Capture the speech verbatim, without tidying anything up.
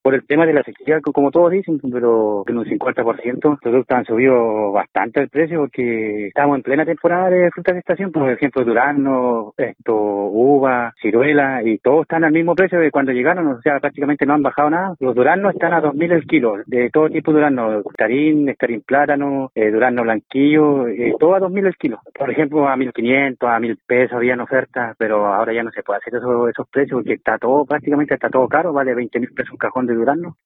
Por el tema de la sequía, co- como todos dicen, pero en un cincuenta por ciento los productos han subido bastante el precio porque estamos en plena temporada de frutas de estación, por ejemplo, durazno, esto, uva, ciruela, y todos están al mismo precio de cuando llegaron, o sea, prácticamente no han bajado nada. Los duraznos están a dos mil el kilo, de todo tipo de durazno, nectarín, nectarín plátano, eh, durazno blanquillo, eh, todo a dos mil el kilo. Por ejemplo, a mil quinientos, a mil pesos habían ofertas, pero ahora ya no se puede hacer eso, esos precios porque está todo, prácticamente está todo caro, vale veinte mil pesos un cajón de durazno.